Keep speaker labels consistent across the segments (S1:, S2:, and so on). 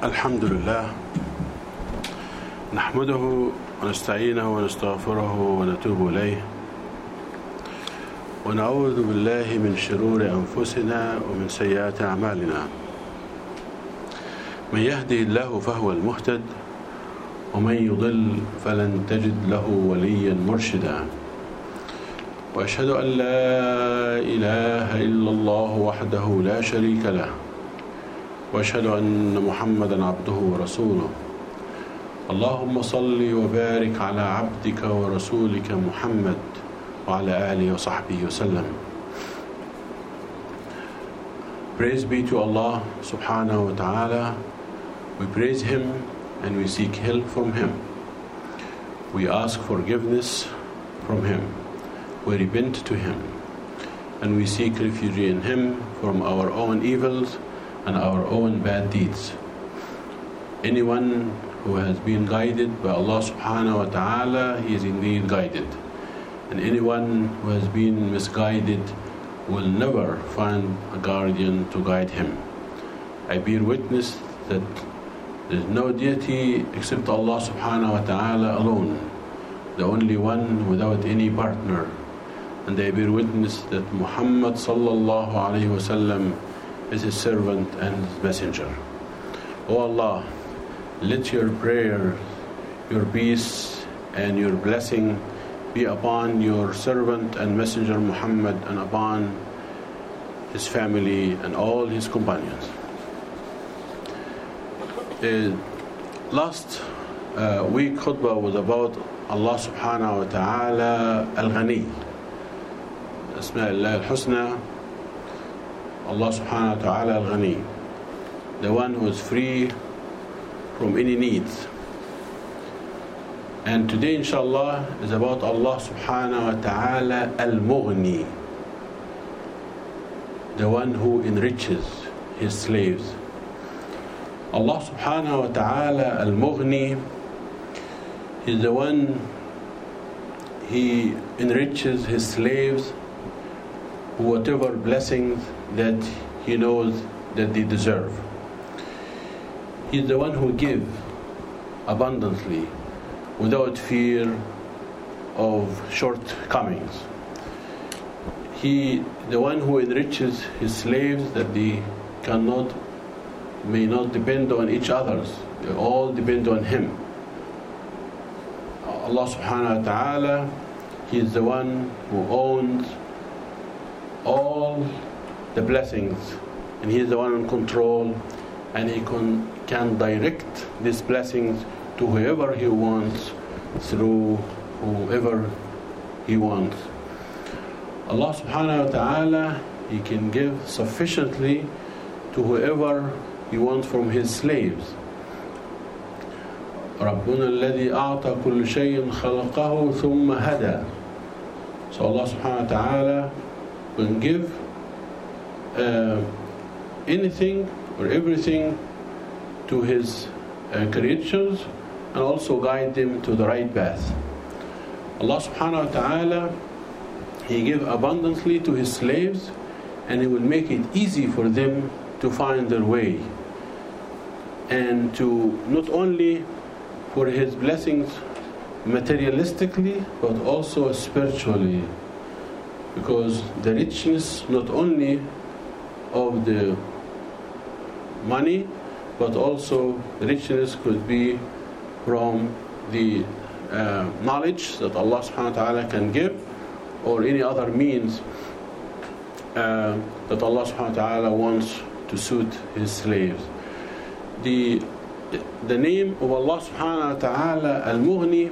S1: الحمد لله نحمده ونستعينه ونستغفره ونتوب إليه ونعوذ بالله من شرور أنفسنا ومن سيئات أعمالنا من يهدي الله فهو المهتد ومن يضل فلن تجد له وليا مرشدا وأشهد أن لا إله إلا الله وحده لا شريك له وأشهد أن محمدا عبده ورسوله اللهم صل وبارك على عبدك ورسولك محمد وعلى آله وصحبه وسلم. Praise be to Allah subhanahu wa ta'ala. We praise Him and we seek help from Him. We ask forgiveness from Him. We repent to Him and we seek refuge in Him from our own evils and our own bad deeds. Anyone who has been guided by Allah subhanahu wa ta'ala, he is indeed guided. And anyone who has been misguided will never find a guardian to guide him. I bear witness that there is no deity except Allah subhanahu wa ta'ala alone, the only one without any partner. And I bear witness that Muhammad sallallahu alayhi wa sallam is His servant and His messenger. O Allah, let Your prayer, Your peace and Your blessing be upon Your servant and messenger Muhammad and upon his family and all his companions. Last week khutbah was about Allah subhanahu wa ta'ala al-Ghani. Asma'illah al-Husna, Allah subhanahu wa ta'ala al-Ghani, the one who is free from any needs. And today inshallah is about Allah subhanahu wa ta'ala al-Mughni, the one who enriches His slaves. Allah subhanahu wa ta'ala al-Mughni is the one, He enriches His slaves whatever blessings that He knows that they deserve. He is the one who gives abundantly without fear of shortcomings. He, the one who enriches His slaves that they may not depend on each other. They all depend on Him. Allah subhanahu wa ta'ala, He is the one who owns all the blessings and He is the one in control, and He can direct these blessings to whoever He wants, through whoever He wants. Allah subhanahu wa ta'ala, He can give sufficiently to whoever He wants from His slaves. رَبُّنَا الَّذِي أَعْطَى كُلَّ شَيْءٍ خَلَقَهُ ثُمَّ هَدَى. So Allah subhanahu wa ta'ala will give anything or everything to His creatures and also guide them to the right path. Allah subhanahu wa ta'ala, He gives abundantly to His slaves, and He will make it easy for them to find their way, and to not only for His blessings materialistically but also spiritually, because the richness not only of the money but also the richness could be from the knowledge that Allah subhanahu wa ta'ala can give, or any other means that Allah subhanahu wa ta'ala wants to suit His slaves. The name of Allah subhanahu wa ta'ala al-Mughni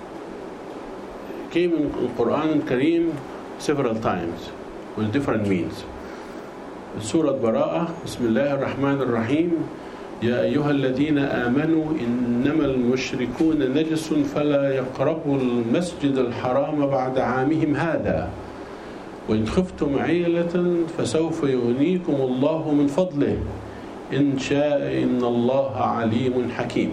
S1: came in Quran Kareem several times with different means. Surah Bara'ah, Bismillah ar-Rahman ar-Rahim, يا أيها الذين آمنوا إنما المشركون نجس فلا يقربوا المسجد الحرام بعد عامهم هذا وإن خفتم عيلة فسوف يغنيكم الله من فضله إن شاء إن الله عليم حكيم.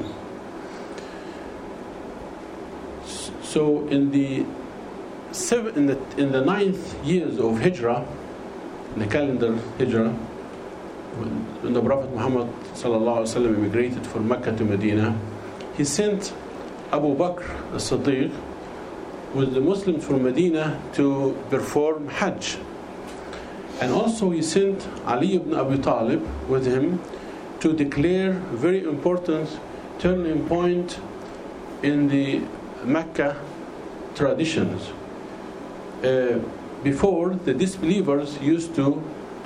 S1: So in the 9th years of Hijrah, in the calendar Hijrah, when the Prophet Muhammad sallallahu alaihi wasallam immigrated from Mecca to Medina, he sent Abu Bakr as-Siddiq with the Muslims from Medina to perform Hajj. And also he sent Ali ibn Abi Talib with him to declare very important turning point in the Mecca traditions. Before, the disbelievers used to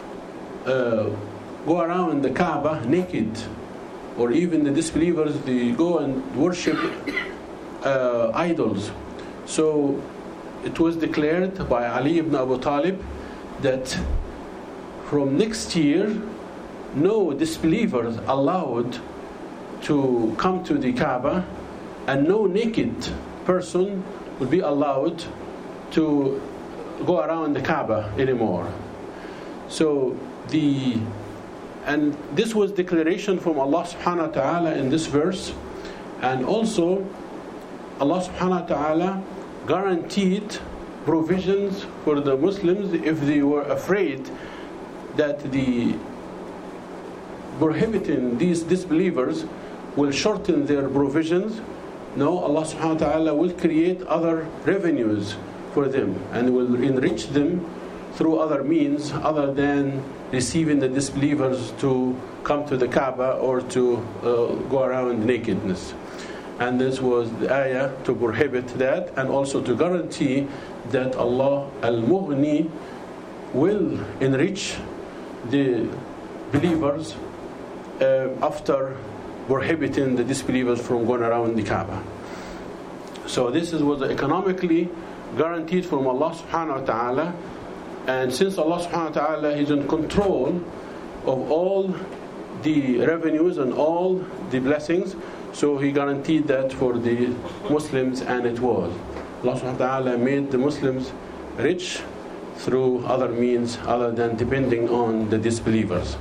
S1: go around the Kaaba naked, or even the disbelievers, they go and worship idols. So it was declared by Ali ibn Abi Talib that from next year, no disbelievers allowed to come to the Kaaba, and no naked person would be allowed to go around the Kaaba anymore. So and this was declaration from Allah subhanahu wa ta'ala in this verse, and also Allah subhanahu wa ta'ala guaranteed provisions for the Muslims if they were afraid that the prohibiting these disbelievers will shorten their provisions. No, Allah subhanahu wa ta'ala will create other revenues for them and will enrich them through other means other than receiving the disbelievers to come to the Kaaba or to go around nakedness. And this was the ayah to prohibit that, and also to guarantee that Allah al-Mughni will enrich the believers after prohibiting the disbelievers from going around the Kaaba. So this was economically guaranteed from Allah subhanahu wa ta'ala, and since Allah subhanahu wa ta'ala is in control of all the revenues and all the blessings, so He guaranteed that for the Muslims, and it was. Allah subhanahu wa ta'ala made the Muslims rich through other means other than depending on the disbelievers.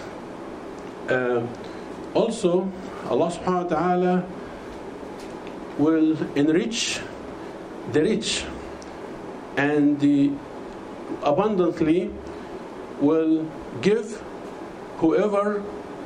S1: Also, Allah subhanahu wa ta'ala will enrich the rich, and the abundantly will give whoever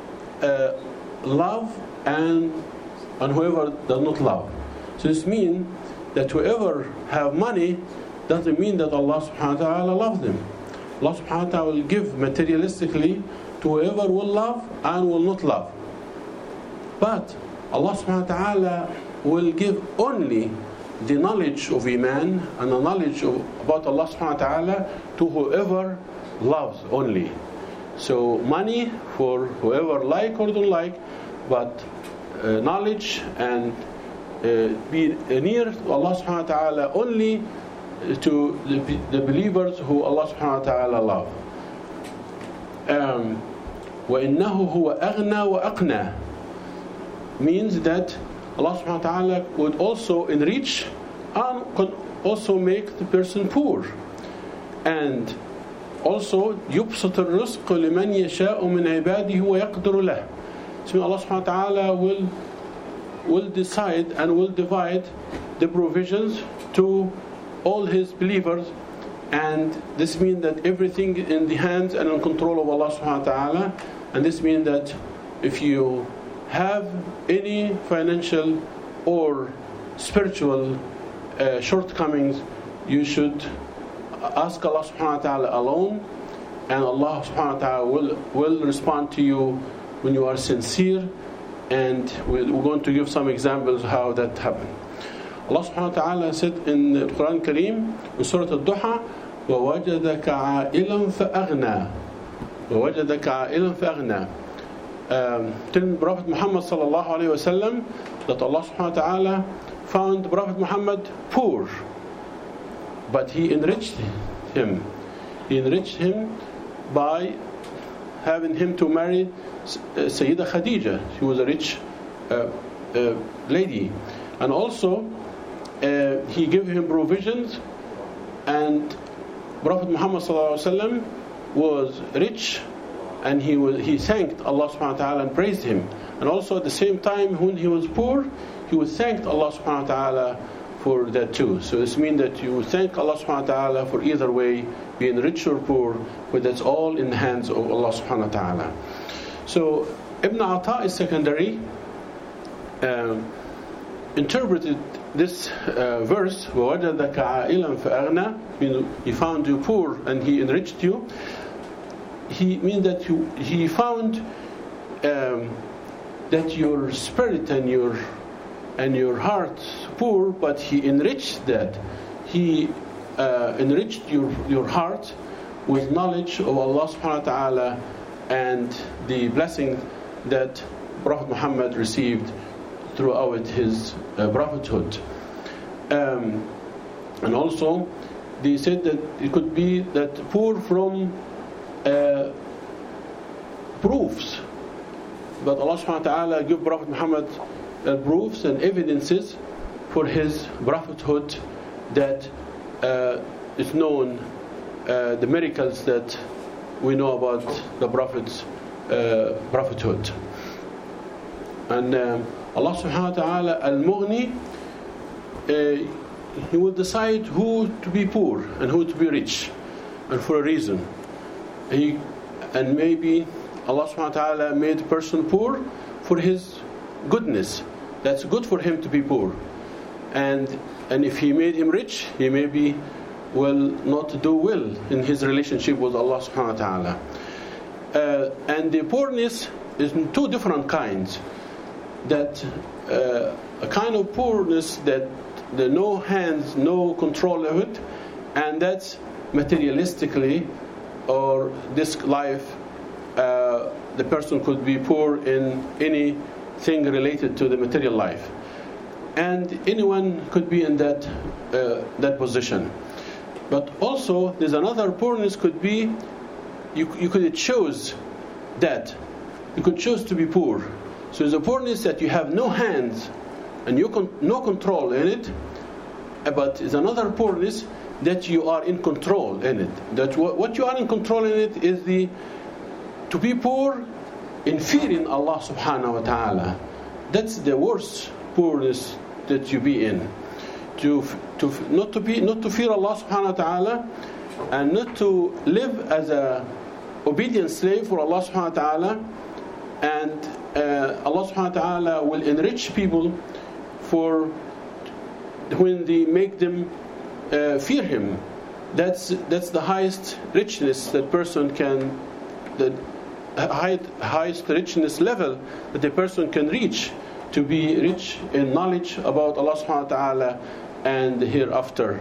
S1: love and whoever does not love. So this means that whoever have money doesn't mean that Allah subhanahu wa ta'ala loves them. Allah subhanahu wa ta'ala will give materialistically to whoever will love and will not love. But Allah subhanahu wa ta'ala will give only the knowledge of Iman and the knowledge about Allah subhanahu wa ta'ala to whoever loves only. So money for whoever like or don't like, but knowledge and be near to Allah subhanahu wa ta'ala only to the believers who Allah subhanahu wa ta'ala love. وَإِنَّهُ هُوَ أَغْنَى وَأَقْنَى means that Allah subhanahu wa ta'ala would also enrich and could also make the person poor. And also يُبْسَطُ الرِّزْقَ لِمَنْ يَشَاءُ مِنْ عِبَادِهِ وَيَقْدِرُ لَهُ. So Allah subhanahu wa ta'ala will decide and will divide the provisions to all His believers, and this means that everything in the hands and in control of Allah subhanahu wa ta'ala. And this means that if you have any financial or spiritual shortcomings, you should ask Allah subhanahu wa ta'ala alone, and Allah subhanahu wa ta'ala will respond to you when you are sincere. And we're going to give some examples how that happened. Allah subhanahu wa ta'ala said in the Quran Kareem in Surah Al-Duha, وَوَجَدَكَ عَائِلًا فَأَغْنَى وَوَجَدَكَ عَائِلًا فَأَغْنَى. Telling Prophet Muhammad sallallahu alayhi wa sallam that Allah subhanahu wa ta'ala found Prophet Muhammad poor, but He enriched him. He enriched him by having him to marry Sayyida Khadija. She was a rich lady. And also He gave him provisions, and Prophet Muhammad sallallahu alaihi wasallam was rich, and he thanked Allah subhanahu wa ta'ala and praised Him. And also at the same time, when he was poor, he would thank Allah subhanahu wa ta'ala for that too. So this means that you thank Allah subhanahu wa ta'ala for either way, being rich or poor, but that's all in the hands of Allah subhanahu wa ta'ala. So Ibn Ata is secondary interpreted this verse, وَوَجَدَكَ عَائِلًا فَأَغْنَى, he found you poor and he enriched you. He means that he found that your spirit and your heart poor, but he enriched that. He enriched your heart with knowledge of Allah subhanahu wa ta'ala and the blessing that Prophet Muhammad received throughout his prophethood. And also they said that it could be that poor from proofs, but Allah subhanahu wa ta'ala gave Prophet Muhammad proofs and evidences for his prophethood that is known, the miracles that we know about the Prophet's prophethood. And Allah subhanahu wa ta'ala al-Mughni, He will decide who to be poor and who to be rich, and for a reason. And maybe Allah subhanahu wa ta'ala made a person poor for his goodness. That's good for him to be poor. And if He made him rich, he maybe will not do well in his relationship with Allah subhanahu wa ta'ala. And the poorness is in two different kinds. That a kind of poorness that there no hands, no control of it, and that's materialistically, or this life, the person could be poor in anything related to the material life, and anyone could be in that position. But also there's another poorness, could be you could choose that. You could choose to be poor. So there's a poorness that you have no hands and no control in it, but it's another poorness that you are in control in it. That what you are in control in it is to be poor in fearing Allah subhanahu wa ta'ala. That's the worst poorness that you be in. Not to fear Allah subhanahu wa ta'ala, and not to live as a obedient slave for Allah subhanahu wa ta'ala. And Allah subhanahu wa ta'ala will enrich people for when they make them fear Him. That's the highest richness that person can, the highest richness level that a person can reach, to be rich in knowledge about Allah subhanahu wa ta'ala and the hereafter.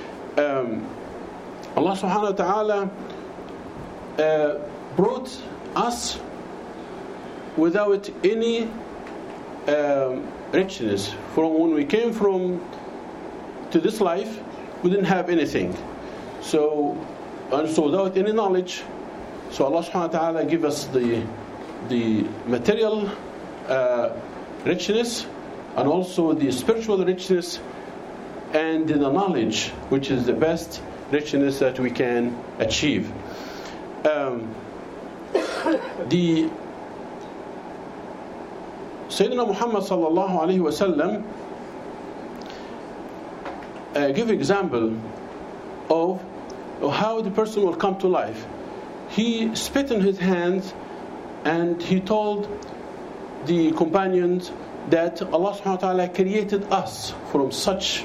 S1: Allah subhanahu wa ta'ala brought us without any richness. From when we came to this life, we didn't have anything. So without any knowledge, so Allah subhanahu wa ta'ala give us the material richness, and also the spiritual richness, and the knowledge, which is the best richness that we can achieve. The Sayyidina Muhammad sallallahu alayhi wa sallam give example of how the person will come to life. He spit in his hands and he told the companions that Allah subhanahu wa ta'ala created us from such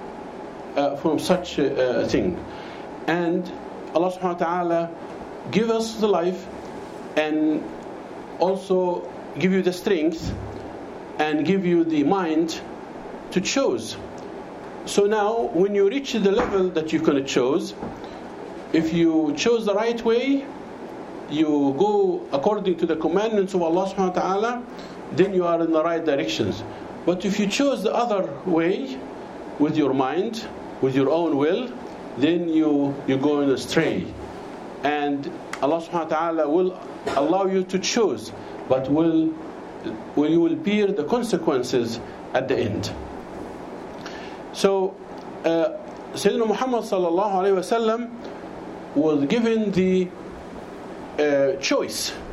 S1: a thing, and Allah subhanahu wa ta'ala give us the life and also give you the strength and give you the mind to choose. So now when you reach the level that you're going to choose, if you chose the right way, you go according to the commandments of Allah subhanahu wa ta'ala, then you are in the right directions. But if you chose the other way with your mind, with your own will, then you go astray. And Allah subhanahu wa ta'ala will allow you to choose, but you will bear the consequences at the end. So Sayyidina Muhammad sallallahu alayhi wa sallam was given the choice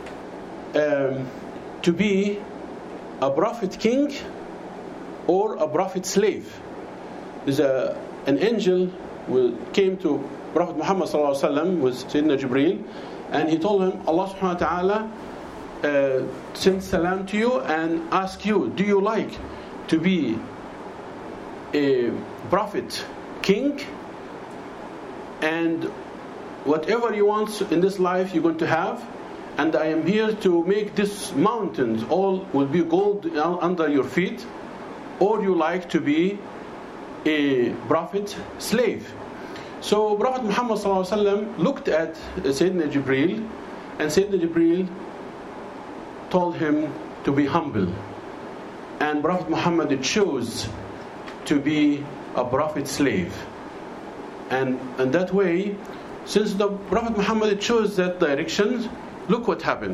S1: to be a prophet king or a prophet slave. There's an angel came to Prophet Muhammad sallallahu alaihi wasallam with Sayyidina Jibreel, and he told him Allah subhanahu wa ta'ala send salam to you and ask you, do you like to be a prophet, king, and whatever you want in this life you're going to have, and I am here to make these mountains all will be gold under your feet, or you like to be a prophet slave. So Prophet Muhammad ﷺ looked at Sayyidina Jibreel, and Sayyidina Jibreel told him to be humble, and Prophet Muhammad chose to be a prophet slave. And that way, since the Prophet Muhammad chose that direction, look what happened.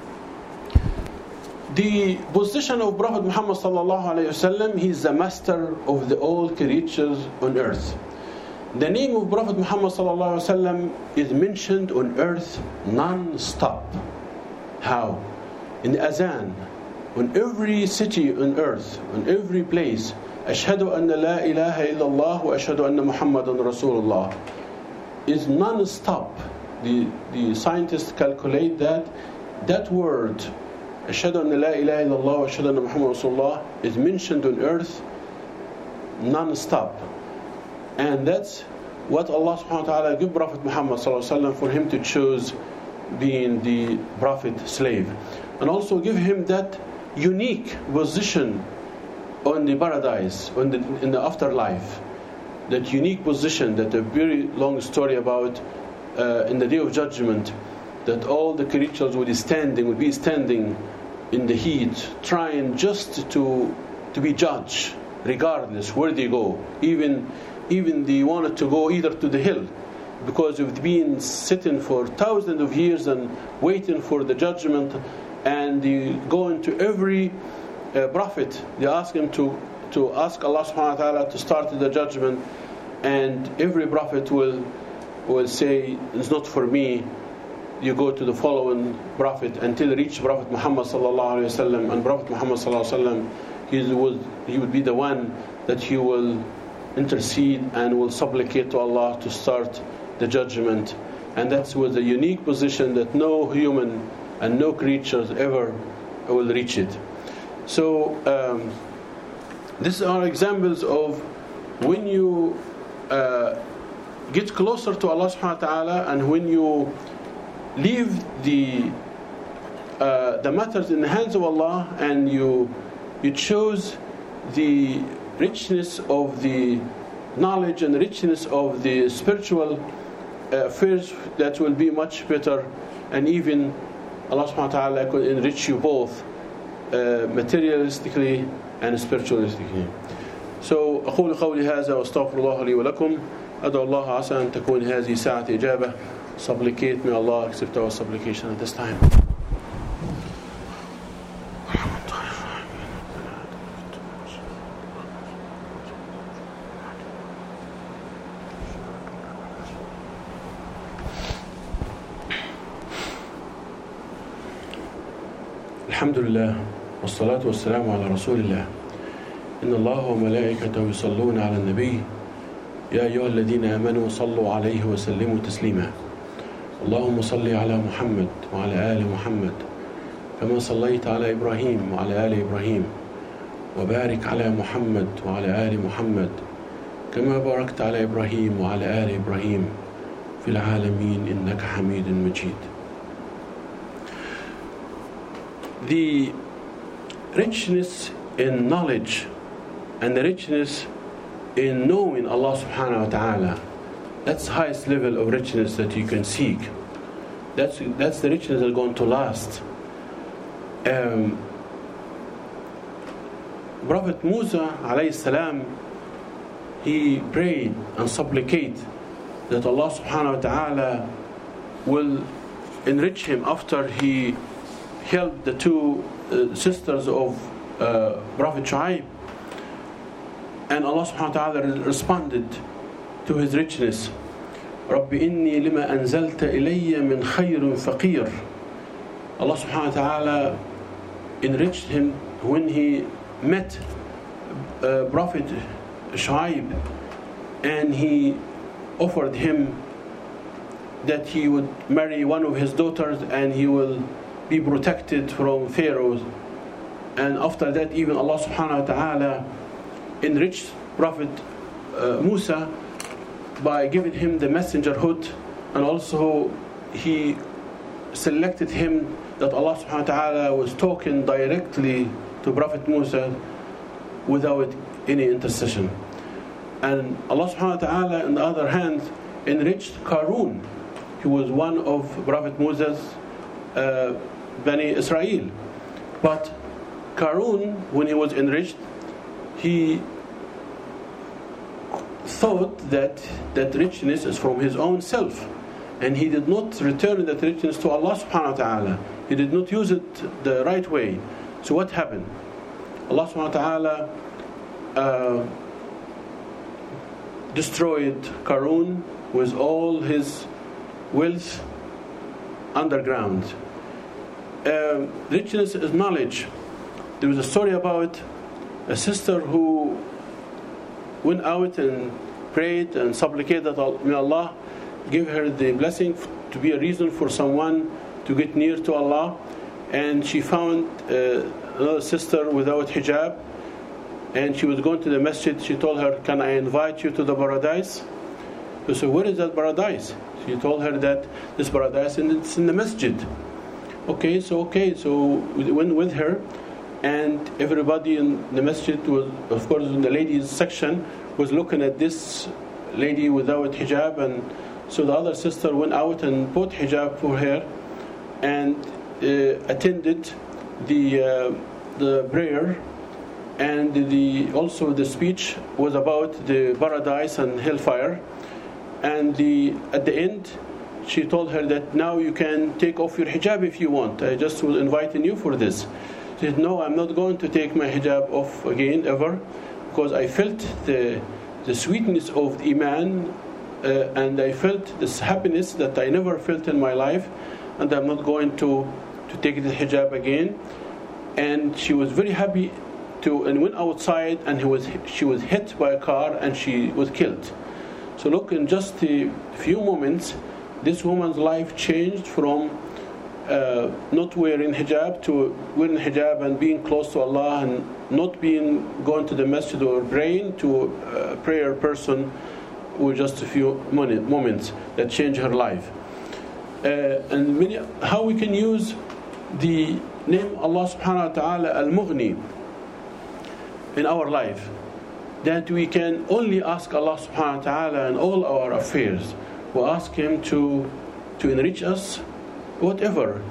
S1: The position of Prophet Muhammad sallallahu alaihi wasallam, he is the master of the all creatures on earth. The name of Prophet Muhammad sallallahu alaihi wasallam is mentioned on earth non-stop. How? In the Azan, on every city on earth, on every place, Ashhadu anna la ilaha illallah wa ashhadu anna Muhammadan Rasulullah, is non-stop. The scientists calculate that word Ashhadu anna la ilaha illallah wa ashhadu anna Muhammadan Rasulullah is mentioned on earth non-stop. And that's what Allah subhanahu wa ta'ala gave Prophet Muhammad sallallahu alaihi wasallam, for him to choose being the prophet slave, and also give him that unique position on the paradise, in the afterlife. That unique position, that a very long story about in the day of judgment, that all the creatures would be standing in the heat, trying just to be judged, regardless where they go. Even they wanted to go either to the hill, because they've been sitting for thousands of years and waiting for the judgment, and they go into every prophet, they ask him to ask Allah subhanahu wa ta'ala to start the judgment, and every prophet will say, it's not for me, you go to the following prophet, until reach Prophet Muhammad sallallahu alaihi wasallam. And Prophet Muhammad sallallahu alaihi wasallam, he would be the one that he will intercede and will supplicate to Allah to start the judgment. And that was a unique position that no human and no creatures ever will reach it. So these are examples of when you get closer to Allah subhanahu wa ta'ala, and when you leave the matters in the hands of Allah, and you choose the richness of the knowledge and the richness of the spiritual affairs, that will be much better, and even Allah subhanahu wa ta'ala could enrich you both materialistically and spiritualistically. So أقول قولي هذا وأستغفر الله لي ولكم. أدعو الله عسى أن تكون هذه ساعة إجابة. Supplicate, may Allah accept our supplication at this time. الحمد لله والصلاة والسلام على رسول الله. إن الله وملائكته يصلون على النبي يا أيها الذين آمنوا صلوا عليه وسلموا تسليما. اللهم صل على محمد وعلى آل محمد كما صليت على إبراهيم وعلى آل إبراهيم، وبارك على محمد وعلى آل محمد كما باركت على إبراهيم وعلى آل إبراهيم في العالمين إنك حميد مجيد. The richness in knowledge and the richness in knowing Allah subhanahu wa ta'ala, that's the highest level of richness that you can seek. That's the richness that's going to last. Prophet Musa alayhi salam, he prayed and supplicated that Allah subhanahu wa ta'ala will enrich him after he helped the two sisters of Prophet Shu'aib. And Allah subhanahu wa ta'ala responded to his richness. رَبِّ إِنِّي لِمَا أَنزَلْتَ إِلَيَّ مِنْ خَيْرٍ فَقِيرٍ. Allah subhanahu wa ta'ala enriched him when he met Prophet Shu'aib, and he offered him that he would marry one of his daughters, and he will be protected from Pharaoh. And after that, even Allah subhanahu wa ta'ala enriched Prophet Musa by giving him the messengerhood, and also he selected him that Allah subhanahu wa ta'ala was talking directly to Prophet Musa without any intercession. And Allah subhanahu wa ta'ala, on the other hand, enriched Qarun. He was one of Prophet Musa's Bani Israel. But Qarun, when he was enriched, he thought that richness is from his own self, and he did not return that richness to Allah subhanahu wa ta'ala. He did not use it the right way. So what happened? Allah subhanahu wa ta'ala destroyed Qarun with all his wealth underground. Richness is knowledge. There was a story about a sister who went out and prayed and supplicated that may Allah give her the blessing to be a reason for someone to get near to Allah. And she found another sister without hijab, and she was going to the masjid. She told her, "Can I invite you to the paradise?" She said, "Where is that paradise?" She told her that this paradise it's in the masjid. Okay, so we went with her, and everybody in the masjid was, of course, in the ladies section, was looking at this lady without hijab. And so the other sister went out and bought hijab for her and attended the prayer, and also the speech was about the paradise and hellfire. And at the end, she told her that now you can take off your hijab if you want. I just was inviting you for this. She said, "No, I'm not going to take my hijab off again ever, because I felt the sweetness of Iman, and I felt this happiness that I never felt in my life, and I'm not going to take the hijab again." And she was very happy and went outside, and she was hit by a car and she was killed. So look, in just a few moments, this woman's life changed from not wearing hijab to wearing hijab and being close to Allah, and not going to the masjid or praying to a prayer person with just a few moments that changed her life. And how we can use the name Allah subhanahu wa ta'ala al-Mughni in our life, that we can only ask Allah subhanahu wa ta'ala in all our affairs. We ask Him to enrich us, whatever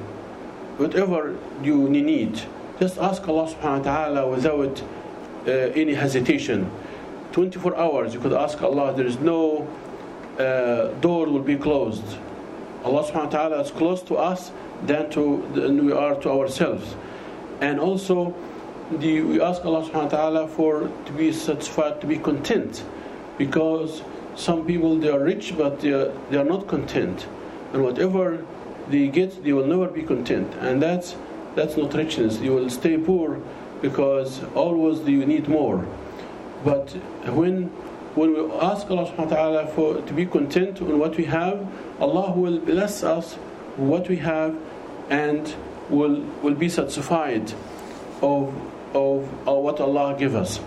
S1: you need. Just ask Allah subhanahu wa ta'ala without any hesitation. 24 hours you could ask Allah. There is no door will be closed. Allah subhanahu wa ta'ala is close to us than we are to ourselves. And also we ask Allah subhanahu wa ta'ala to be satisfied, to be content, because some people, they are rich but they are not content, and whatever they get, they will never be content, and that's not richness. You will stay poor because always you need more. But when we ask Allah subhanahu wa ta'ala to be content on what we have, Allah will bless us with what we have and will be satisfied of what Allah give us.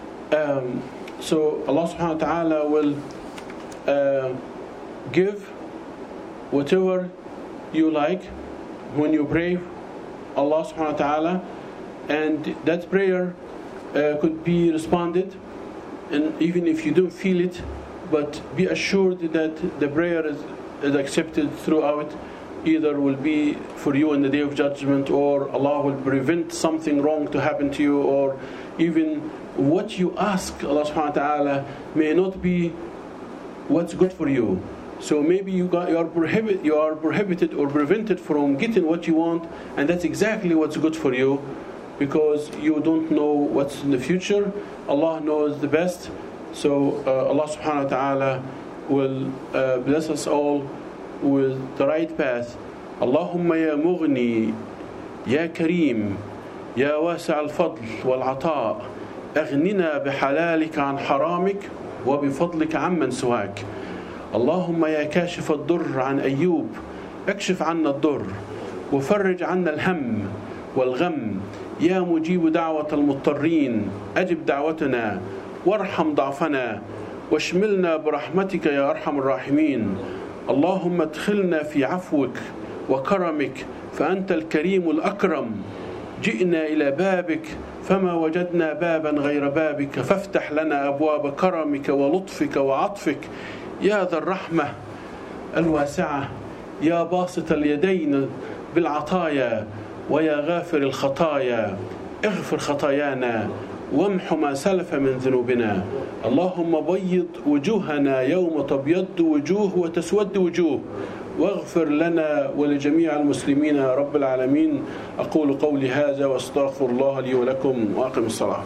S1: So Allah subhanahu wa ta'ala will give whatever you like when you pray Allah subhanahu wa ta'ala, and that prayer could be responded, and even if you don't feel it, but be assured that the prayer is accepted throughout. Either will be for you in the Day of Judgment, or Allah will prevent something wrong to happen to you, or even what you ask Allah subhanahu wa ta'ala may not be what's good for you. So maybe you are prohibited or prevented from getting what you want, and that's exactly what's good for you, because you don't know what's in the future. Allah knows the best. So Allah subhanahu wa ta'ala will bless us all with the right path. Allahumma ya mughni, ya kareem, ya wasi' al-fadl wal-'ata', aghnina bihalalika an haramik wa bifadlika amman suwak. Allahumma ya kashif ad-durr an Ayyub, akshif 'anna ad-durr وفرج عنا الهم والغم. يا مجيب دعوة المضطرين أجب دعوتنا وارحم ضعفنا واشملنا برحمتك يا أرحم الراحمين. اللهم ادخلنا في عفوك وكرمك فأنت الكريم الأكرم. جئنا إلى بابك فما وجدنا بابا غير بابك فافتح لنا أبواب كرمك ولطفك وعطفك يا ذا الرحمة الواسعة، يا باسط اليدين بالعطايا ويا غافر الخطايا. اغفر خطايانا وامح ما سلف من ذنوبنا. اللهم بيض وجوهنا يوم تبيض وجوه وتسود وجوه، واغفر لنا ولجميع المسلمين يا رب العالمين. أقول قولي هذا واستغفر الله لي ولكم وأقم الصلاة.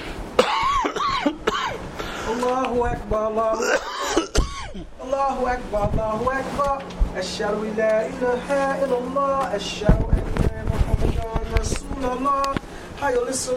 S2: الله أكبر الله أكبر الله أكبر. أشهد أن لا إله إلا الله. أشهد أن محمدا رسول الله.